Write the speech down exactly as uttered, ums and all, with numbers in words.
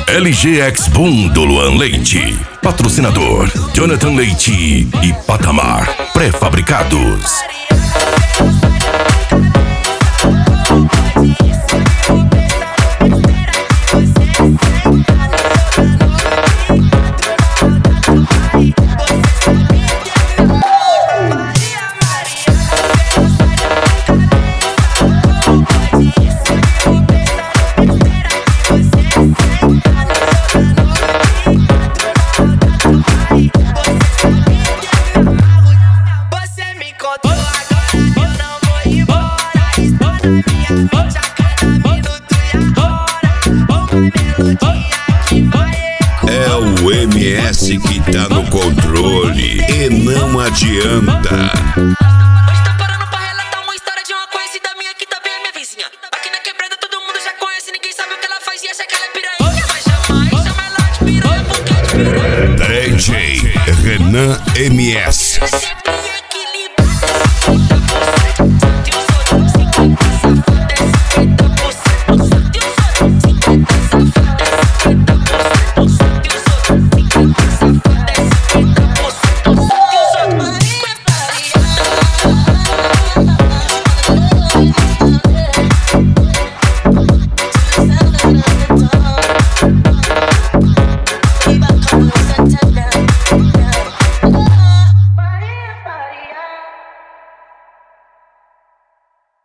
L G X Boom do Luan Leite. Patrocinador Jonathan Leite e Patamar Pré-fabricados. É o M S que tá no controle e não adianta. Hoje tô parando pra relatar uma história de uma conhecida minha que também é minha vizinha. Aqui na quebrada todo mundo já conhece, ninguém sabe o que ela faz e acha que ela é piranha. Mas jamais chama ela de piranha porque é de piranha. D J Renan M S.